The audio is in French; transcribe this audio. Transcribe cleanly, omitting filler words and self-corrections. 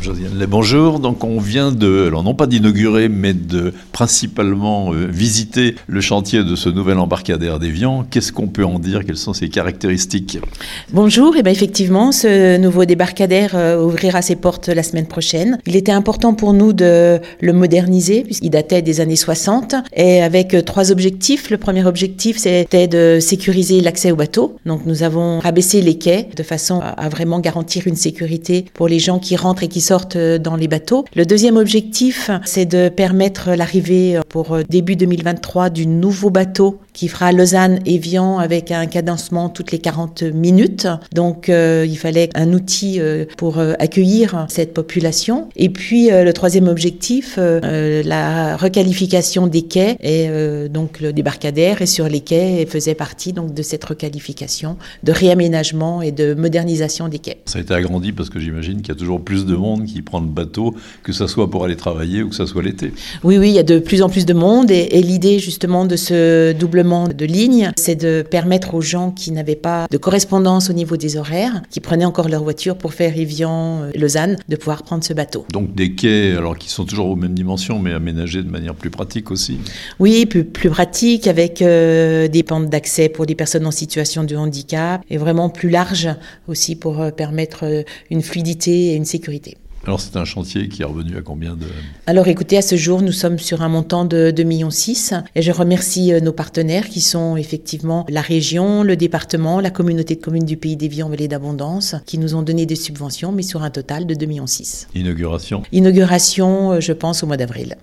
Josiane Lay, bonjour. Donc on vient alors non pas d'inaugurer, mais de principalement visiter le chantier de ce nouvel embarcadère d'Évian. Qu'est-ce qu'on peut en dire? Quelles sont ses caractéristiques? Bonjour, et bien effectivement, ce nouveau débarcadère ouvrira ses portes la semaine prochaine. Il était important pour nous de le moderniser, puisqu'il datait des années 60, et avec 3 objectifs. Le premier objectif, c'était de sécuriser l'accès au bateau. Donc nous avons rabaissé les quais de façon à vraiment garantir une sécurité pour les gens qui rentrent et qui sortent dans les bateaux. Le deuxième objectif, c'est de permettre l'arrivée pour début 2023 du nouveau bateau qui fera Lausanne-Évian avec un cadencement toutes les 40 minutes. Donc il fallait un outil pour accueillir cette population. Et puis le troisième objectif, la requalification des quais et donc le débarcadère et sur les quais faisait partie donc de cette requalification, de réaménagement et de modernisation des quais. Ça a été agrandi parce que j'imagine qu'il y a toujours plus de monde qui prend le bateau, que ça soit pour aller travailler ou que ça soit l'été. Oui, il y a de plus en plus de monde et l'idée justement de ce doublement de lignes, c'est de permettre aux gens qui n'avaient pas de correspondance au niveau des horaires, qui prenaient encore leur voiture pour faire Évian-Lausanne, de pouvoir prendre ce bateau. Donc des quais alors qui sont toujours aux mêmes dimensions, mais aménagés de manière plus pratique aussi. Oui, plus pratique, avec des pentes d'accès pour les personnes en situation de handicap, et vraiment plus large aussi pour permettre une fluidité et une sécurité. Alors c'est un chantier qui est revenu à combien de... Alors écoutez, à ce jour, nous sommes sur un montant de 2,6 millions et je remercie nos partenaires qui sont effectivement la région, le département, la communauté de communes du Pays d'Évian Vallée d'Abondance qui nous ont donné des subventions, mais sur un total de 2,6 millions. Inauguration, je pense, au mois d'avril.